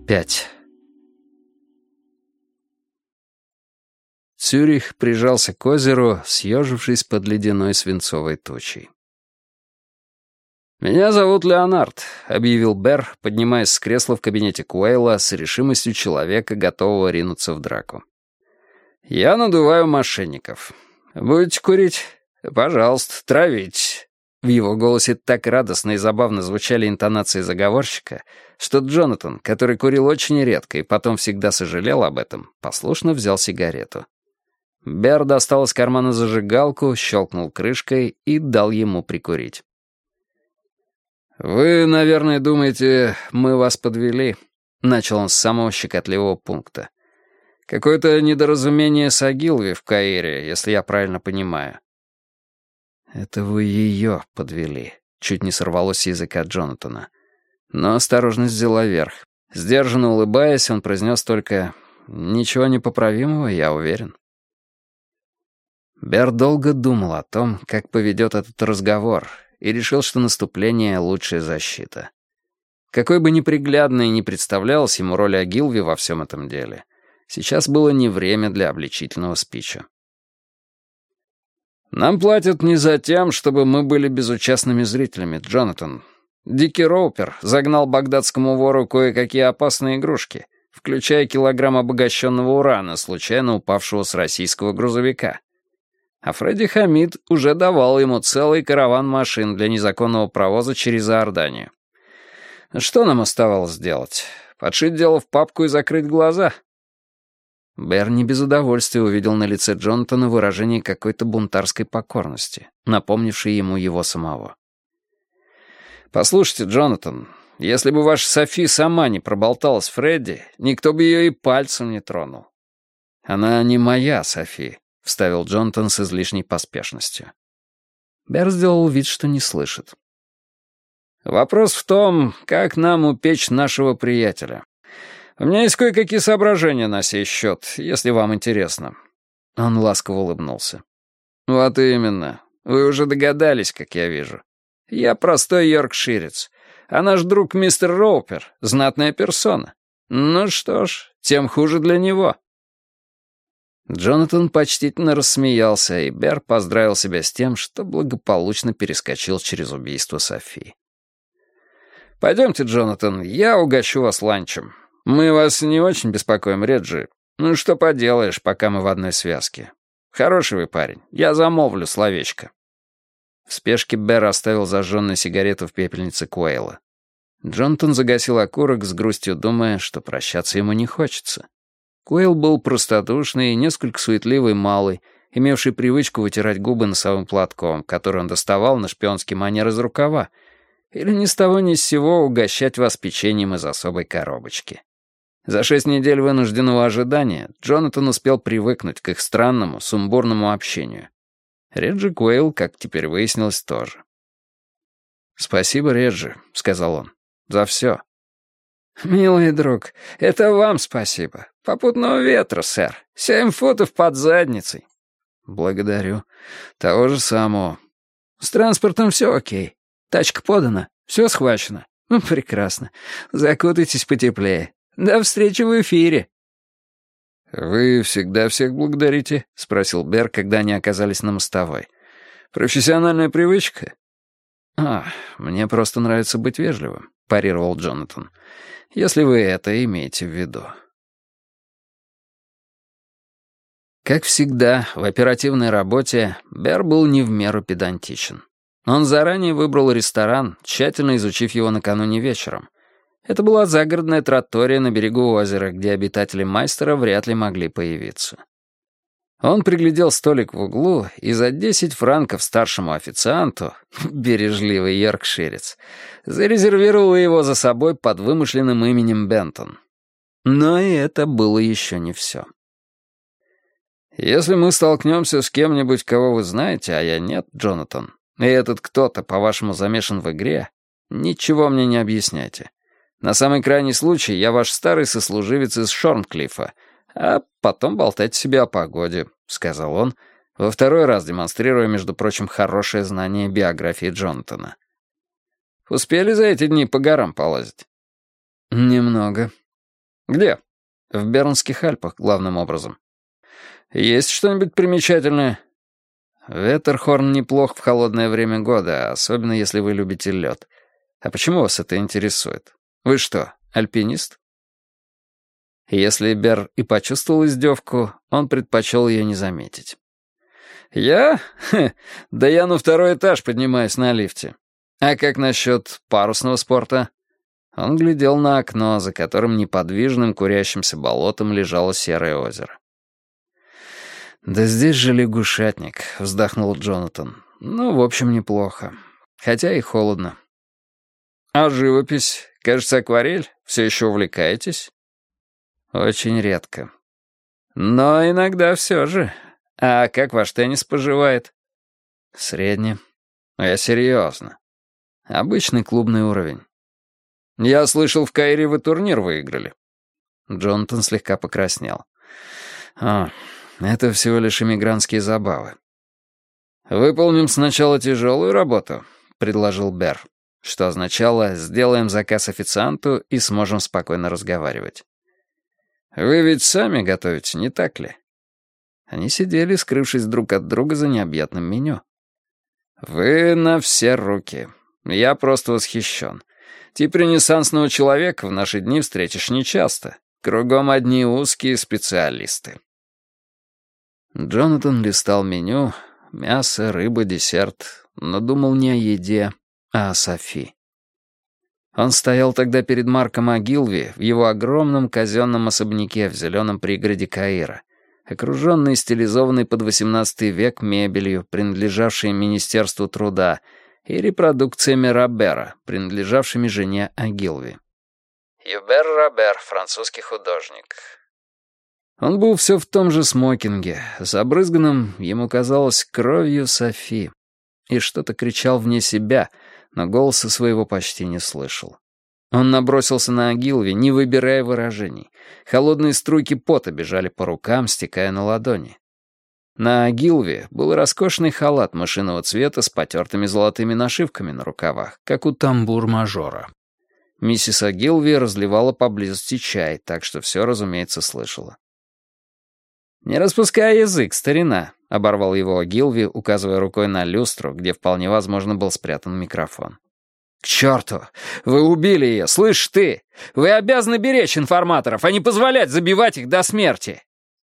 5. Цюрих прижался к озеру, съежившись под ледяной свинцовой тучей. «Меня зовут Леонард», — объявил Берр, поднимаясь с кресла в кабинете Куэйла с решимостью человека, готового ринуться в драку. «Я надуваю мошенников. Будете курить? Пожалуйста, травитесь». В его голосе так радостно и забавно звучали интонации заговорщика, что Джонатан, который курил очень редко и потом всегда сожалел об этом, послушно взял сигарету. Берр достал из кармана зажигалку, щелкнул крышкой и дал ему прикурить. «Вы, наверное, думаете, мы вас подвели?» — начал он с самого щекотливого пункта. «Какое-то недоразумение с Огилви в Каире, если я правильно понимаю». «Это вы ее подвели», — чуть не сорвалось с языка Джонатана. Но осторожность взяла верх. Сдержанно улыбаясь, он произнес только «Ничего непоправимого, я уверен». Берр долго думал о том, как поведет этот разговор, и решил, что наступление — лучшая защита. Какой бы неприглядной ни представлялась ему роль Огилви во всем этом деле, сейчас было не время для обличительного спича. «Нам платят не за тем, чтобы мы были безучастными зрителями, Джонатан. Дикий Роупер загнал багдадскому вору кое-какие опасные игрушки, включая килограмм обогащенного урана, случайно упавшего с российского грузовика. А Фредди Хамид уже давал ему целый караван машин для незаконного провоза через Иорданию. Что нам оставалось делать? Подшить дело в папку и закрыть глаза?» Берр не без удовольствия увидел на лице Джонатана выражение какой-то бунтарской покорности, напомнившей ему его самого. «Послушайте, Джонатан, если бы ваша Софи сама не проболталась Фредди, никто бы ее и пальцем не тронул». «Она не моя Софи», — вставил Джонатан с излишней поспешностью. Берр сделал вид, что не слышит. «Вопрос в том, как нам упечь нашего приятеля. У меня есть кое-какие соображения на сей счет, если вам интересно». Он ласково улыбнулся. «Вот именно. Вы уже догадались, как я вижу. Я простой йоркширец, а наш друг мистер Роупер — знатная персона. Ну что ж, тем хуже для него». Джонатан почтительно рассмеялся, и Берр поздравил себя с тем, что благополучно перескочил через убийство Софи. «Пойдемте, Джонатан, я угощу вас ланчем. Мы вас не очень беспокоим, Реджи. Ну что поделаешь, пока мы в одной связке. Хороший вы парень, я замолвлю словечко». В спешке Берр оставил зажженную сигарету в пепельнице Куэйла. Джонатан загасил окурок с грустью, думая, что прощаться ему не хочется. Куэйл был простодушный и несколько суетливый малый, имевший привычку вытирать губы носовым платком, который он доставал на шпионский манер из рукава, или ни с того ни с сего угощать вас печеньем из особой коробочки. За 6 недель вынужденного ожидания Джонатан успел привыкнуть к их странному, сумбурному общению. Реджи Куэйл, как теперь выяснилось, тоже. «Спасибо, Реджи», — сказал он, — «за все». «Милый друг, это вам спасибо. Попутного ветра, сэр. 7 футов под задницей». «Благодарю. Того же самого». «С транспортом все окей. Тачка подана. Все схвачено. Ну, прекрасно. Закутайтесь потеплее. До встречи в эфире». «Вы всегда всех благодарите?» — спросил Берр, когда они оказались на мостовой. «Профессиональная привычка?» Мне просто нравится быть вежливым», — парировал Джонатан. «Если вы это имеете в виду». Как всегда, в оперативной работе Берр был не в меру педантичен. Он заранее выбрал ресторан, тщательно изучив его накануне вечером. Это была загородная траттория на берегу озера, где обитатели Майстера вряд ли могли появиться. Он приглядел столик в углу и за 10 франков старшему официанту, бережливый йоркширец, зарезервировал его за собой под вымышленным именем Бентон. Но и это было еще не все. «Если мы столкнемся с кем-нибудь, кого вы знаете, а я нет, Джонатан, и этот кто-то, по-вашему, замешан в игре, ничего мне не объясняйте. На самый крайний случай я ваш старый сослуживец из Шорнклиффа, а потом болтайте себе о погоде», — сказал он, во второй раз демонстрируя, между прочим, хорошее знание биографии Джонатана. «Успели за эти дни по горам полазить?» «Немного». «Где?» «В Бернских Альпах, главным образом». «Есть что-нибудь примечательное?» «Веттерхорн неплох в холодное время года, особенно если вы любите лед. А почему вас это интересует? Вы что, альпинист?» Если Бер и почувствовал издевку, он предпочел ее не заметить. «Я? Да я на 2-й этаж поднимаюсь на лифте. А как насчет парусного спорта?» Он глядел на окно, за которым неподвижным курящимся болотом лежало серое озеро. «Да здесь же лягушатник», — вздохнул Джонатан. «Ну, в общем, неплохо. Хотя и холодно». «А живопись? Кажется, акварель? Все еще увлекаетесь?» «Очень редко. Но иногда все же. А как ваш теннис поживает?» «Средне. Я серьезно. Обычный клубный уровень». «Я слышал, в Каире вы турнир выиграли». Джонатан слегка покраснел. Это всего лишь иммигрантские забавы». «Выполним сначала тяжелую работу», — предложил Бер, что означало «сделаем заказ официанту и сможем спокойно разговаривать». «Вы ведь сами готовите, не так ли?» Они сидели, скрывшись друг от друга за необъятным меню. «Вы на все руки. Я просто восхищен. Тип ренессансного человека в наши дни встретишь нечасто. Кругом одни узкие специалисты». Джонатан листал меню, мясо, рыба, десерт, но думал не о еде, а о Софи. Он стоял тогда перед Марком Огилви в его огромном казенном особняке в зеленом пригороде Каира, окруженный стилизованной под XVIII век мебелью, принадлежавшей Министерству труда, и репродукциями Робера, принадлежавшими жене Огилви. Юбер Робер, французский художник. Он был все в том же смокинге, забрызганном, ему казалось, кровью Софи, и что-то кричал вне себя, но голоса своего почти не слышал. Он набросился на Огилви, не выбирая выражений. Холодные струйки пота бежали по рукам, стекая на ладони. На Огилви был роскошный халат мышиного цвета с потертыми золотыми нашивками на рукавах, как у тамбур-мажора. Миссис Огилви разливала поблизости чай, так что все, разумеется, слышала. «Не распускай язык, старина», — оборвал его Огилви, указывая рукой на люстру, где вполне возможно был спрятан микрофон. «К черту! Вы убили ее, слышь ты! Вы обязаны беречь информаторов, а не позволять забивать их до смерти!»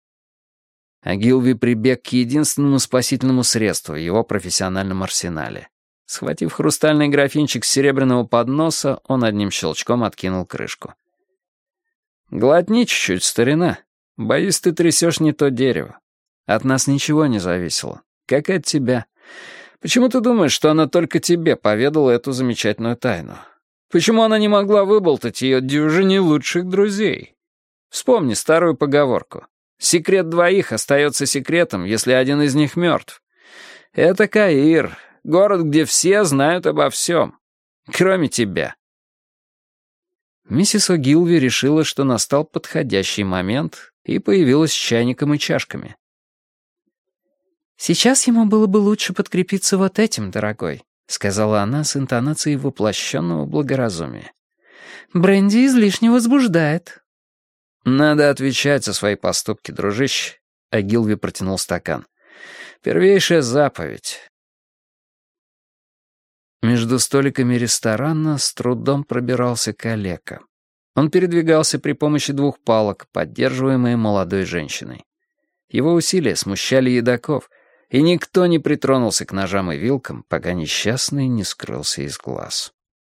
Огилви прибег к единственному спасительному средству в его профессиональном арсенале. Схватив хрустальный графинчик с серебряного подноса, он одним щелчком откинул крышку. «Глотни чуть-чуть, старина. Боюсь, ты трясешь не то дерево. От нас ничего не зависело, как и от тебя. Почему ты думаешь, что она только тебе поведала эту замечательную тайну? Почему она не могла выболтать ее дюжине лучших друзей? Вспомни старую поговорку. Секрет двоих остается секретом, если один из них мертв. Это Каир, город, где все знают обо всем, кроме тебя». Миссис Огилви решила, что настал подходящий момент, и появилась с чайником и чашками. «Сейчас ему было бы лучше подкрепиться вот этим, дорогой», — сказала она с интонацией воплощенного благоразумия. «Бренди излишне возбуждает». «Надо отвечать за свои поступки, дружище», — Огилви протянул стакан. «Первейшая заповедь». Между столиками ресторана с трудом пробирался калека. Он передвигался при помощи 2 палок, поддерживаемой молодой женщиной. Его усилия смущали едоков, и никто не притронулся к ножам и вилкам, пока несчастный не скрылся из глаз.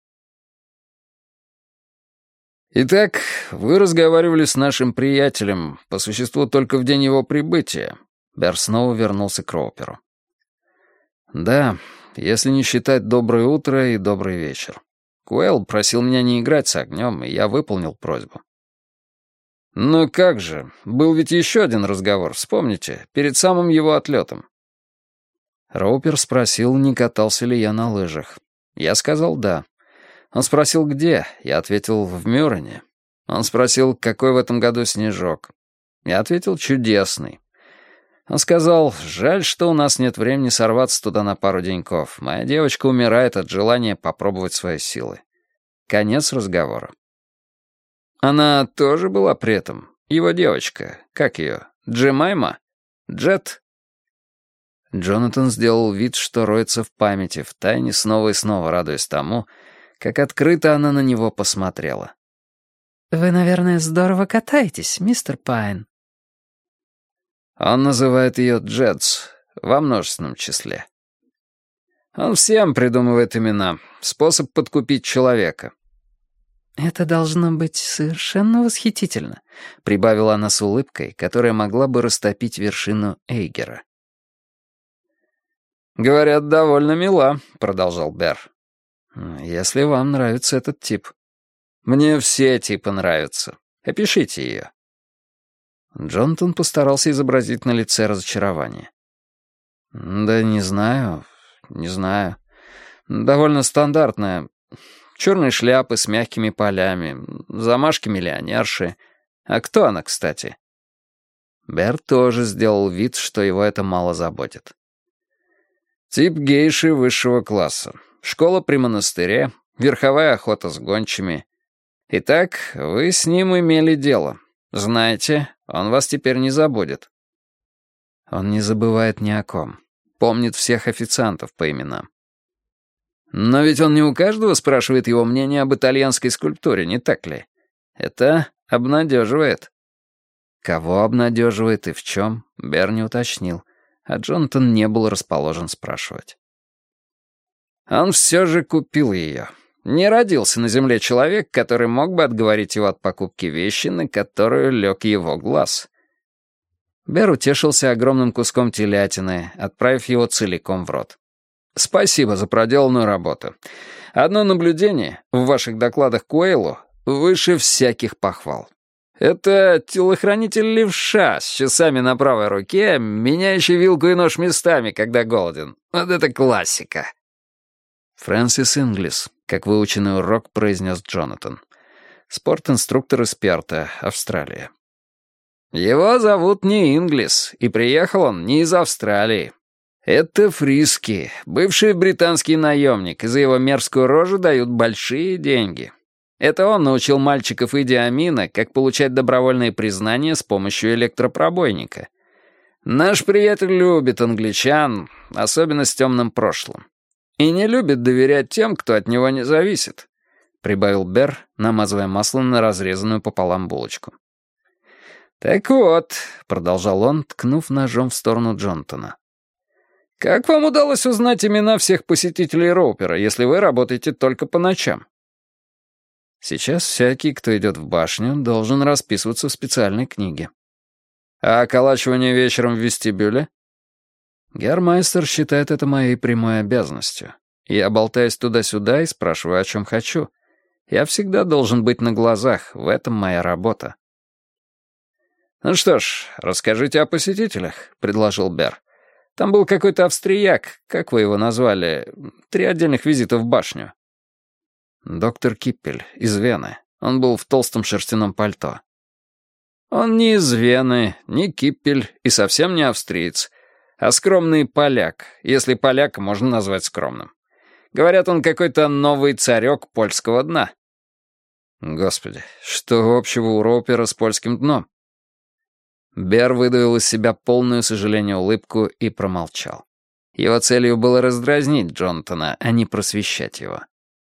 «Итак, вы разговаривали с нашим приятелем, по существу только в день его прибытия». Бер снова вернулся к Роуперу. «Да, если не считать доброе утро и добрый вечер. Куэлл просил меня не играть с огнем, и я выполнил просьбу». «Ну как же, был ведь еще один разговор, вспомните, перед самым его отлетом». Роупер спросил, не катался ли я на лыжах. Я сказал «да». Он спросил, где. Я ответил, в Мюррене. Он спросил, какой в этом году снежок. Я ответил, чудесный. Он сказал, жаль, что у нас нет времени сорваться туда на пару деньков. Моя девочка умирает от желания попробовать свои силы. Конец разговора. Она тоже была при этом? Его девочка. Как ее? Джемайма? Джет?» Джонатан сделал вид, что роется в памяти, втайне снова и снова радуясь тому, как открыто она на него посмотрела. «Вы, наверное, здорово катаетесь, мистер Пайн». Он называет ее Джетс, во множественном числе. Он всем придумывает имена, способ подкупить человека. «Это должно быть совершенно восхитительно», — прибавила она с улыбкой, которая могла бы растопить вершину Эйгера. «Говорят, довольно мила», — продолжал Берр. «Если вам нравится этот тип». «Мне все типы нравятся. Опишите ее». Джонатан постарался изобразить на лице разочарование. «Да не знаю. Довольно стандартная. Черные шляпы с мягкими полями, замашки миллионерши. А кто она, кстати?» Берр тоже сделал вид, что его это мало заботит. «Тип гейши высшего класса. Школа при монастыре, верховая охота с гончими. Итак, вы с ним имели дело. Знаете, он вас теперь не забудет». Он не забывает ни о ком. Помнит всех официантов по именам. Но ведь он не у каждого спрашивает его мнение об итальянской скульптуре, не так ли? Это обнадеживает. Кого обнадеживает и в чем, Берр не уточнил, а Джонатан не был расположен спрашивать. Он все же купил ее. Не родился на земле человек, который мог бы отговорить его от покупки вещи, на которую лег его глаз. Берр утешился огромным куском телятины, отправив его целиком в рот. «Спасибо за проделанную работу. Одно наблюдение в ваших докладах Куэйлу выше всяких похвал. Это телохранитель-левша с часами на правой руке, меняющий вилку и нож местами, когда голоден. Вот это классика». «Фрэнсис Инглис», как выученный урок, произнес Джонатан. Спорт-инструктор из Перта, Австралия. «Его зовут не Инглис, и приехал он не из Австралии. Это Фриски, бывший британский наемник, и за его мерзкую рожу дают большие деньги. Это он научил мальчиков Иди Амина, как получать добровольные признания с помощью электропробойника. Наш приятель любит англичан, особенно с темным прошлым. И не любит доверять тем, кто от него не зависит», — прибавил Берр, намазывая масло на разрезанную пополам булочку. «Так вот», — продолжал он, ткнув ножом в сторону Джонатана. «Как вам удалось узнать имена всех посетителей Роупера, если вы работаете только по ночам?» «Сейчас всякий, кто идет в башню, должен расписываться в специальной книге». «А околачивание вечером в вестибюле?» «Гермайстер считает это моей прямой обязанностью. Я болтаюсь туда-сюда и спрашиваю, о чем хочу. Я всегда должен быть на глазах, в этом моя работа». «Ну что ж, расскажите о посетителях», — предложил Берр. «Там был какой-то австрияк, как вы его назвали, 3 отдельных визита в башню». «Доктор Киппель, из Вены. Он был в толстом шерстяном пальто». «Он не из Вены, не Киппель и совсем не австриец, а скромный поляк, если поляка можно назвать скромным. Говорят, он какой-то новый царек польского дна». «Господи, что общего у Роупера с польским дном?» Берр выдавил из себя полную сожаления улыбку и промолчал. Его целью было раздразнить Джонатана, а не просвещать его.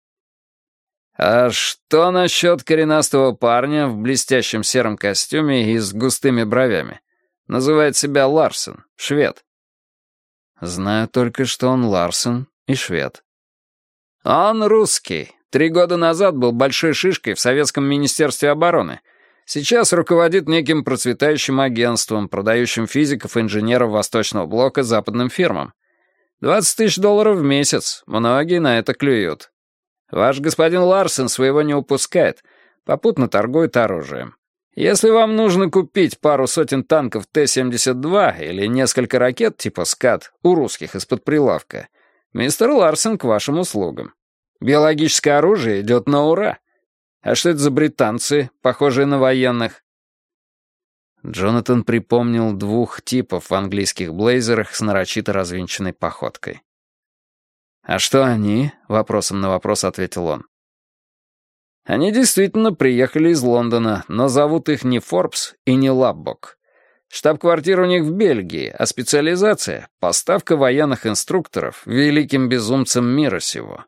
«А что насчет коренастого парня в блестящем сером костюме и с густыми бровями? Называет себя Ларсен, швед». «Знаю только, что он Ларсен и швед». «Он русский. 3 года назад был большой шишкой в Советском министерстве обороны. Сейчас руководит неким процветающим агентством, продающим физиков и инженеров Восточного блока западным фирмам. $20 000 в месяц. Многие на это клюют. Ваш господин Ларсен своего не упускает, попутно торгует оружием. Если вам нужно купить пару сотен танков Т-72 или несколько ракет типа «Скат» у русских из-под прилавка, мистер Ларсен к вашим услугам. Биологическое оружие идет на ура. А что это за британцы, похожие на военных?» Джонатан припомнил 2 типов в английских блейзерах с нарочито развинченной походкой. «А что они?» — вопросом на вопрос ответил он. Они действительно приехали из Лондона, но зовут их не Форбс и не Лаббок. Штаб-квартира у них в Бельгии, а специализация — поставка военных инструкторов великим безумцам мира сего.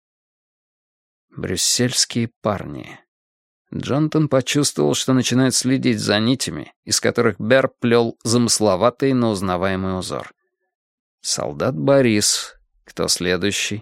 Брюссельские парни. Джонатан почувствовал, что начинает следить за нитями, из которых Берр плел замысловатый, но узнаваемый узор. Солдат Борис. Кто следующий?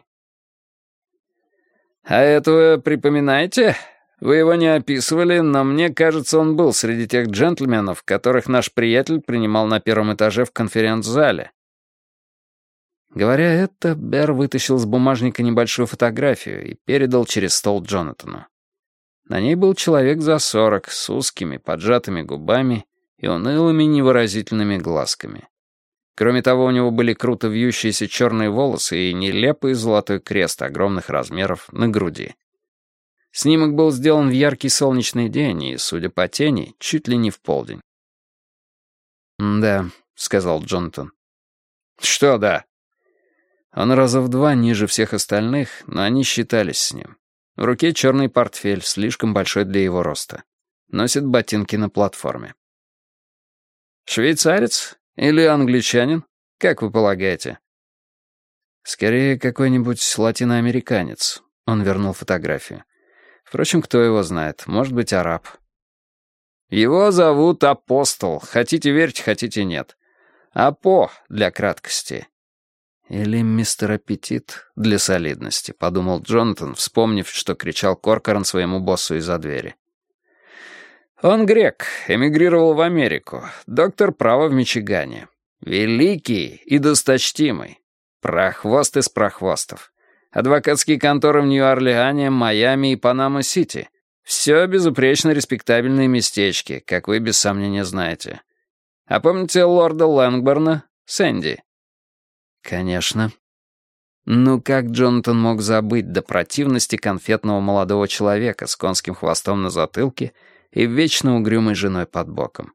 «А этого припоминаете? Вы его не описывали, но мне кажется, он был среди тех джентльменов, которых наш приятель принимал на первом этаже в конференц-зале». Говоря это, Берр вытащил из бумажника небольшую фотографию и передал через стол Джонатану. На ней был человек за 40, с узкими, поджатыми губами и унылыми невыразительными глазками. Кроме того, у него были круто вьющиеся черные волосы и нелепый золотой крест огромных размеров на груди. Снимок был сделан в яркий солнечный день и, судя по тени, чуть ли не в полдень. «Да», — сказал Джонатан. «Что да?» Он раза в 2 ниже всех остальных, но они считались с ним. В руке черный портфель, слишком большой для его роста. Носит ботинки на платформе. «Швейцарец? Или англичанин? Как вы полагаете?» «Скорее, какой-нибудь латиноамериканец». Он вернул фотографию. «Впрочем, кто его знает? Может быть, араб». «Его зовут Апостол. Хотите верьте, хотите нет. Апо для краткости». «Или мистер Аппетит для солидности», — подумал Джонатан, вспомнив, что кричал Коркоран своему боссу из-за двери. «Он грек, эмигрировал в Америку, доктор права в Мичигане. Великий и досточтимый. Прохвост из прохвостов. Адвокатские конторы в Нью-Орлеане, Майами и Панама-Сити. Все безупречно респектабельные местечки, как вы без сомнения знаете. А помните лорда Лэнгборна, Сэнди?» «Конечно». Ну как Джонатан мог забыть до противности конфетного молодого человека с конским хвостом на затылке и вечно угрюмой женой под боком?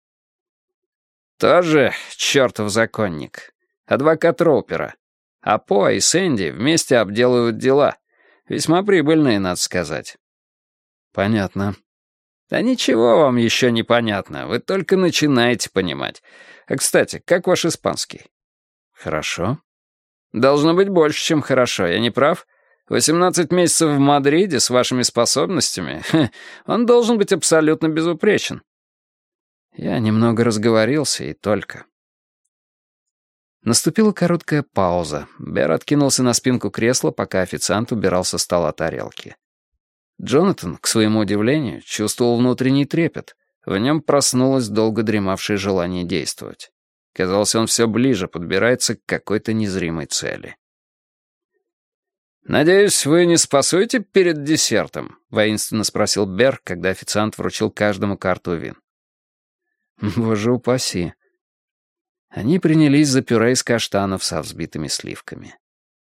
«Тоже чертов законник. Адвокат Роупера. А По и Сэнди вместе обделывают дела. Весьма прибыльные, надо сказать». «Понятно». «Да ничего вам еще не понятно. Вы только начинаете понимать. А, кстати, как ваш испанский?» «Хорошо». «Должно быть больше, чем хорошо, я не прав? 18 месяцев в Мадриде с вашими способностями? Он должен быть абсолютно безупречен». Я немного разговорился, и только. Наступила короткая пауза. Берр откинулся на спинку кресла, пока официант убирал со стола тарелки. Джонатан, к своему удивлению, чувствовал внутренний трепет. В нем проснулось долго дремавшее желание действовать. Казалось, он все ближе подбирается к какой-то незримой цели. «Надеюсь, вы не спасуете перед десертом?» — воинственно спросил Берр, когда официант вручил каждому карту вин. «Боже упаси». Они принялись за пюре из каштанов со взбитыми сливками.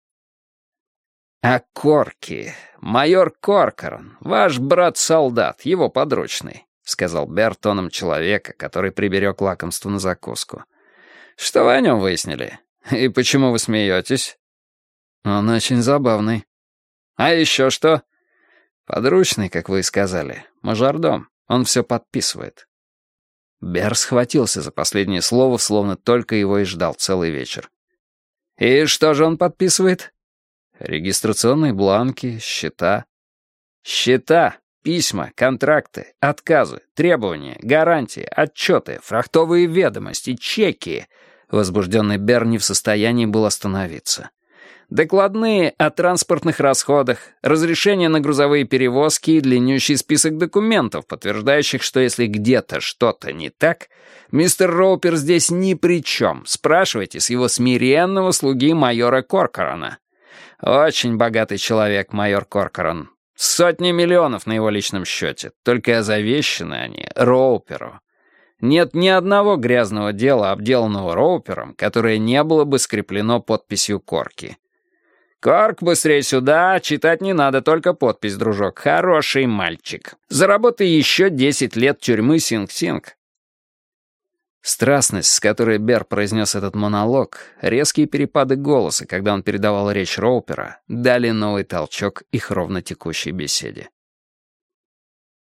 «А Корки, майор Коркоран, ваш брат-солдат, его подручный», — сказал Берр тоном человека, который приберег лакомство на закуску. «Что вы о нем выяснили? И почему вы смеетесь?» «Он очень забавный». «А еще что?» «Подручный, как вы и сказали. Мажордом. Он все подписывает». Берр схватился за последнее слово, словно только его и ждал целый вечер. «И что же он подписывает?» «Регистрационные бланки, счета». «Счета, письма, контракты, отказы, требования, гарантии, отчеты, фрахтовые ведомости, чеки». Возбужденный Берр не в состоянии был остановиться. «Докладные о транспортных расходах, разрешение на грузовые перевозки и длиннющий список документов, подтверждающих, что если где-то что-то не так, мистер Роупер здесь ни при чем. Спрашивайте с его смиренного слуги майора Коркорана. Очень богатый человек, майор Коркоран. Сотни миллионов на его личном счете, только завещаны они Роуперу. Нет ни одного грязного дела, обделанного Роупером, которое не было бы скреплено подписью Корки. «Корк, быстрее сюда, читать не надо, только подпись, дружок. Хороший мальчик. Заработай еще 10 лет тюрьмы Синг-Синг». Страстность, с которой Берр произнес этот монолог, резкие перепады голоса, когда он передавал речь Роупера, дали новый толчок их ровно текущей беседе.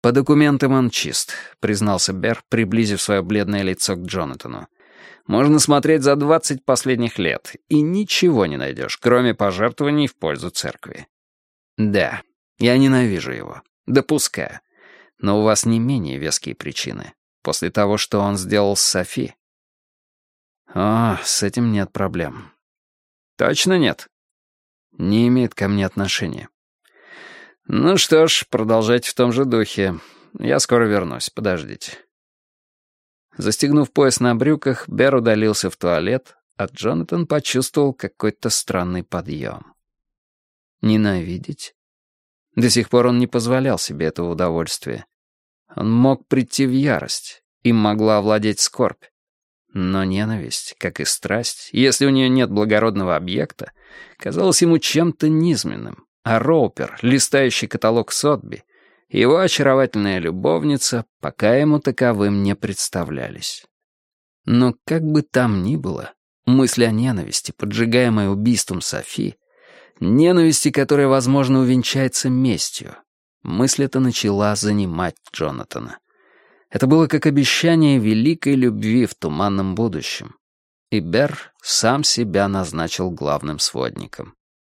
«По документам он чист», — признался Берр, приблизив свое бледное лицо к Джонатану. «Можно смотреть за 20 последних лет, и ничего не найдешь, кроме пожертвований в пользу церкви. Да, я ненавижу его. Допускаю. Но у вас не менее веские причины. После того, что он сделал с Софи». «О, с этим нет проблем». «Точно нет?» «Не имеет ко мне отношения». «Ну что ж, продолжайте в том же духе. Я скоро вернусь, подождите». Застегнув пояс на брюках, Берр удалился в туалет, а Джонатан почувствовал какой-то странный подъем. Ненавидеть? До сих пор он не позволял себе этого удовольствия. Он мог прийти в ярость, им могла овладеть скорбь. Но ненависть, как и страсть, если у нее нет благородного объекта, казалась ему чем-то низменным, а Роупер, листающий каталог Сотби, его очаровательная любовница, пока ему таковым не представлялись. Но как бы там ни было, мысль о ненависти, поджигаемой убийством Софи, ненависти, которая, возможно, увенчается местью, мысль эта начала занимать Джонатана. Это было как обещание великой любви в туманном будущем. И Берр сам себя назначил главным сводником.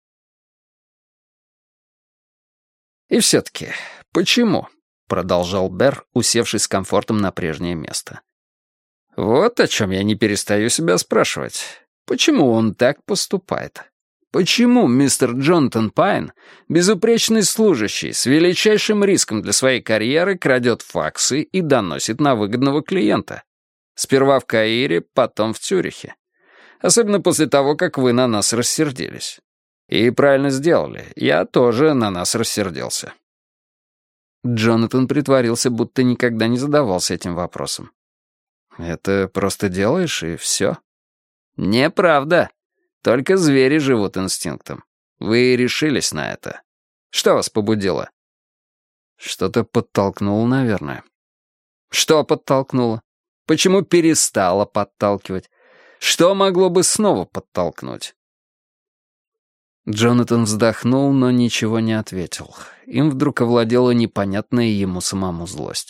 «И все-таки, почему?» — продолжал Берр, усевшись с комфортом на прежнее место. «Вот о чем я не перестаю себя спрашивать. Почему он так поступает? Почему мистер Джонатан Пайн, безупречный служащий, с величайшим риском для своей карьеры, крадет факсы и доносит на выгодного клиента? Сперва в Каире, потом в Цюрихе. Особенно после того, как вы на нас рассердились. И правильно сделали, я тоже на нас рассердился». Джонатан притворился, будто никогда не задавался этим вопросом. «Это просто делаешь, и все?» «Неправда. Только звери живут инстинктом. Вы решились на это. Что вас побудило?» «Что-то подтолкнуло, наверное». «Что подтолкнуло? Почему перестало подталкивать? Что могло бы снова подтолкнуть?» Джонатан вздохнул, но ничего не ответил. Им вдруг овладела непонятная ему самому злость.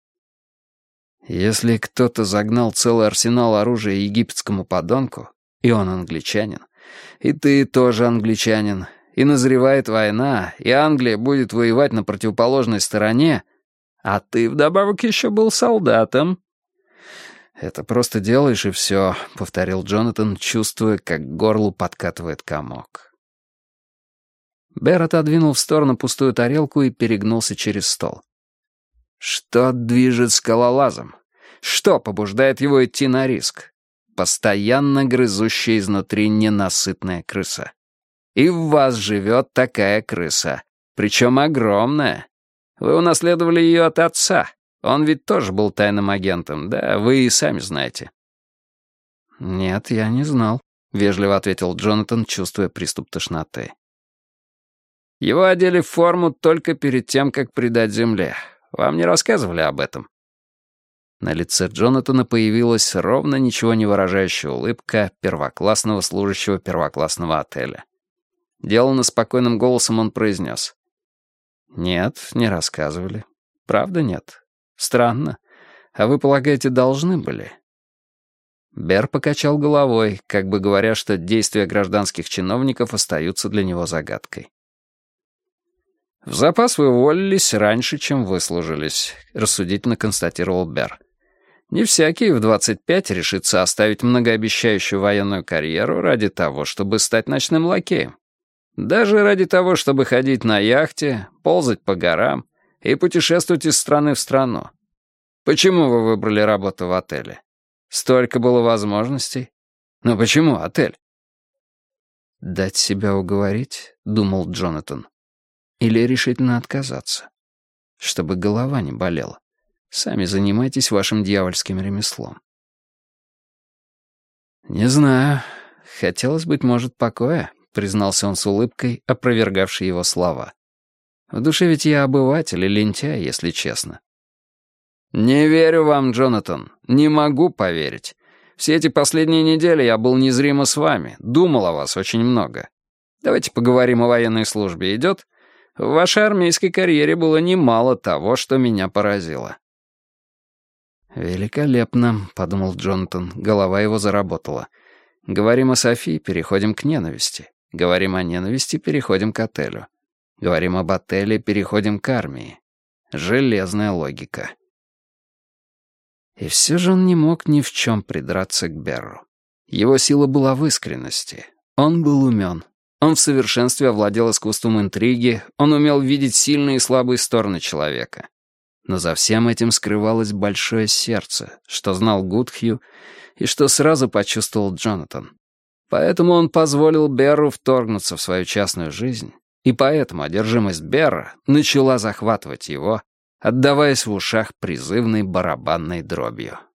«Если кто-то загнал целый арсенал оружия египетскому подонку, и он англичанин, и ты тоже англичанин, и назревает война, и Англия будет воевать на противоположной стороне, а ты вдобавок еще был солдатом». «Это просто делаешь, и все», — повторил Джонатан, чувствуя, как к горлу подкатывает комок. Берр отодвинул в сторону пустую тарелку и перегнулся через стол. Что движет скалолазом? Что побуждает его идти на риск? Постоянно грызущая изнутри ненасытная крыса. И в вас живет такая крыса, причем огромная. Вы унаследовали ее от отца. Он ведь тоже был тайным агентом, да, вы и сами знаете. «Нет, я не знал», — вежливо ответил Джонатан, чувствуя приступ тошноты. «Его одели в форму только перед тем, как предать земле. Вам не рассказывали об этом?» На лице Джонатана появилась ровно ничего не выражающая улыбка первоклассного служащего первоклассного отеля. Деланно спокойным голосом он произнес. «Нет, не рассказывали. Правда нет? Странно. А вы, полагаете, должны были?» Берр покачал головой, как бы говоря, что действия гражданских чиновников остаются для него загадкой. «В запас вы уволились раньше, чем выслужились», — рассудительно констатировал Берр. «Не всякий в 25 решится оставить многообещающую военную карьеру ради того, чтобы стать ночным лакеем. Даже ради того, чтобы ходить на яхте, ползать по горам и путешествовать из страны в страну. Почему вы выбрали работу в отеле? Столько было возможностей. Но почему отель?» «Дать себя уговорить», — думал Джонатан. «Или решительно отказаться? Чтобы голова не болела. Сами занимайтесь вашим дьявольским ремеслом». «Не знаю. Хотелось, быть может, покоя», — признался он с улыбкой, опровергавший его слова. «В душе ведь я обыватель и лентяй, если честно». «Не верю вам, Джонатан. Не могу поверить. Все эти последние недели я был незримо с вами, думал о вас очень много. Давайте поговорим о военной службе, идет? В вашей армейской карьере было немало того, что меня поразило». «Великолепно», — подумал Джонатан, голова его заработала. «Говорим о Софии, переходим к ненависти. Говорим о ненависти, переходим к отелю. Говорим об отеле, переходим к армии. Железная логика». И все же он не мог ни в чем придраться к Берру. Его сила была в искренности. Он был умен. Он в совершенстве овладел искусством интриги, он умел видеть сильные и слабые стороны человека. Но за всем этим скрывалось большое сердце, что знал Гудхью и что сразу почувствовал Джонатан. Поэтому он позволил Берру вторгнуться в свою частную жизнь, и поэтому одержимость Берра начала захватывать его, отдаваясь в ушах призывной барабанной дробью.